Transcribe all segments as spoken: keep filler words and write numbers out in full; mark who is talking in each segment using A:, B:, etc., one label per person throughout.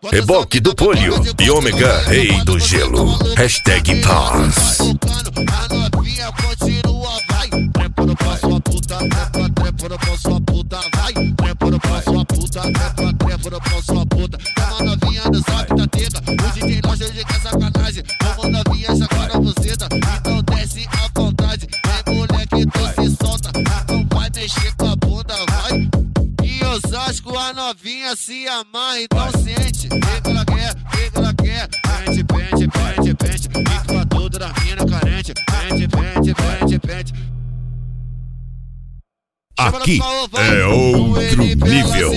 A: Reboque do Polio e Ômega, rei do gelo. Hashtag paz.
B: A novinha continua, vai. Trepa no pau, sua puta, trepa, trepa no pau, sua puta, vai. Trepa no pau, sua puta, trepa, trepa no pau, sua puta. Uma novinha no zap da teta, o D J loja de que é sacanagem. Uma novinha chacoalha a buceta, então desce à vontade. Vem moleque, tu se solta, então vai mexer com a bunda, vai. Em Osasco a novinha se amarra, então sente. O que ela quer, o que ela quer? Pente, pente, pente, pente. Fica tudo da mina carente. Pente, pente, pente, pente.
A: Aqui é outro nível.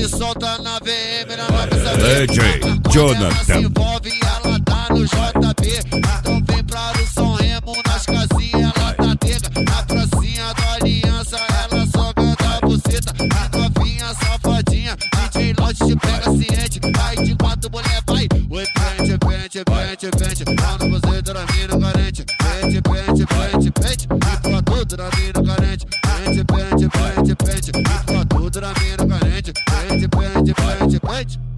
B: D
A: J Jonathan.
B: Se envolve e ela tá no J B. Então vem pra o São Remo, nas casinhas ela tá nega. Na pracinha da Aliança ela só canta a buceta. A novinha safadinha, D J Lote te pega ciente. Aí de quatro mulher vai. Oi, pente, pente, pente, pente. Lá no buceta da mina carente. Pente, pente, pente, pente. Fica tudo da mina carente. Pente, pente, pente, pente. Fica tudo da mina carente. Pente, pente, pente, pente.